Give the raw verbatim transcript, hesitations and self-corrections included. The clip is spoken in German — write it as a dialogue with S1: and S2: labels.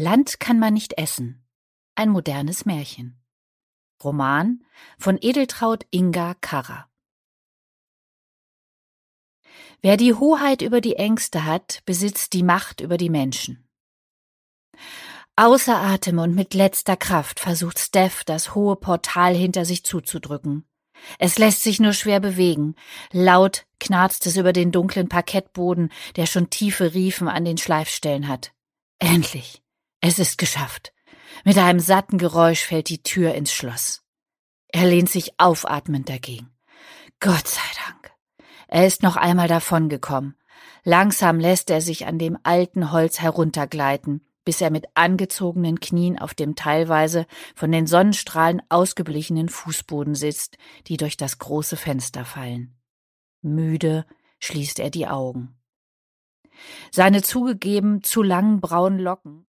S1: Land kann man nicht essen. Ein modernes Märchen. Roman von Edeltraud Inga Karrer. Wer die Hoheit über die Ängste hat, besitzt die Macht über die Menschen. Außer Atem und mit letzter Kraft versucht Steph, das hohe Portal hinter sich zuzudrücken. Es lässt sich nur schwer bewegen. Laut knarzt es über den dunklen Parkettboden, der schon tiefe Riefen an den Schleifstellen hat. Endlich! Es ist geschafft. Mit einem satten Geräusch fällt die Tür ins Schloss. Er lehnt sich aufatmend dagegen. Gott sei Dank. Er ist noch einmal davongekommen. Langsam lässt er sich an dem alten Holz heruntergleiten, bis er mit angezogenen Knien auf dem teilweise von den Sonnenstrahlen ausgeblichenen Fußboden sitzt, die durch das große Fenster fallen. Müde schließt er die Augen. Seine zugegeben zu langen braunen Locken